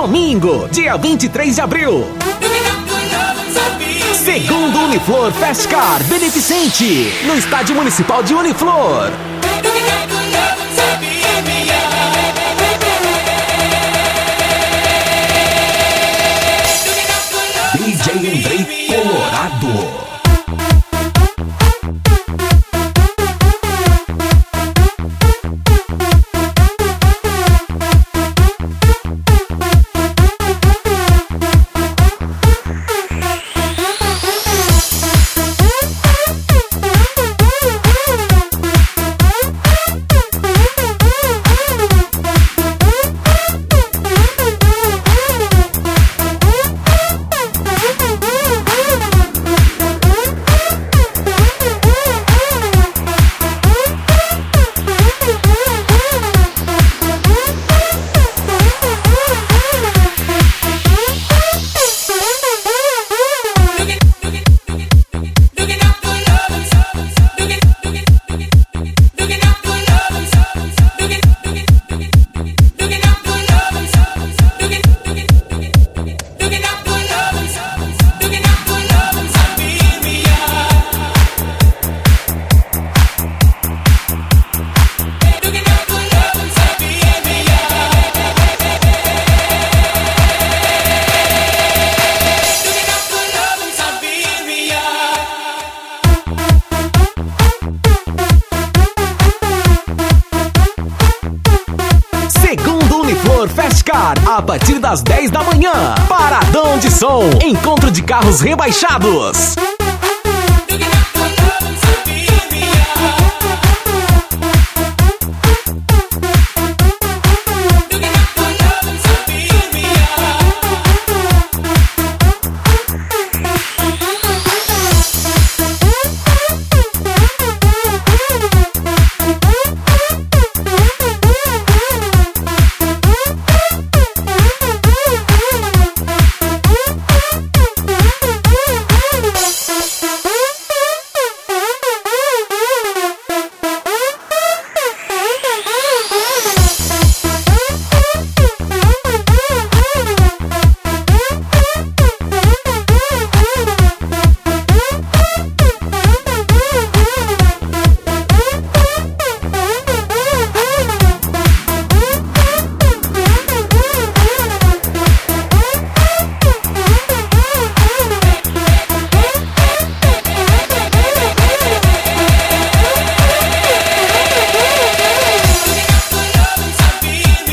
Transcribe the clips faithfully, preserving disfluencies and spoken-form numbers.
Domingo, dia vinte e três de abril. Segundo Uniflor Festcar Beneficente, no Estádio Municipal de Uniflor. D J Andrei Colorado. Festcar, a partir das dez da manhã. Paradão de som, encontro de carros rebaixados.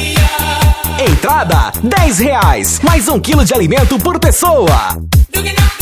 Entrada dez reais, mais um quilo de alimento por pessoa.